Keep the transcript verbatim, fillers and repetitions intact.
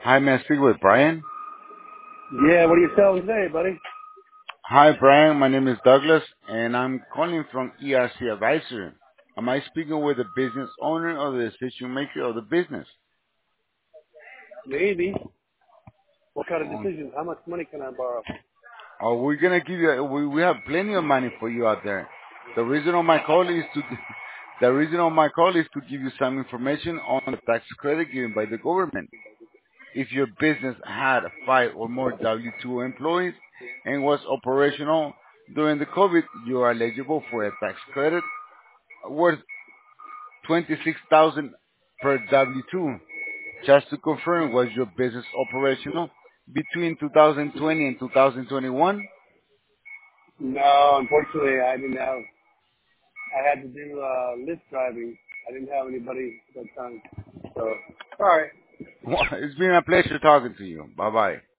Hi, may I speak with Brian? Yeah, what are you selling today, buddy? Hi, Brian. My name is Douglas, and I'm calling from E R C Advisor. Am I speaking with the business owner or the decision maker of the business? Maybe. What kind of Oh, decisions? How much money can I borrow? oh, we're gonna give you. We we have plenty of money for you out there. The reason of my call is to. The reason of my call is to give you some information on the tax credit given by the government. If your business had five or more W two employees and was operational during the COVID, you are eligible for a tax credit worth twenty-six thousand per W two. Just to confirm, was your business operational between two thousand twenty and two thousand twenty-one? No, unfortunately, I didn't have. I had to do uh, lift driving. I didn't have anybody at that time. So, all right. It's been a pleasure talking to you. Bye bye.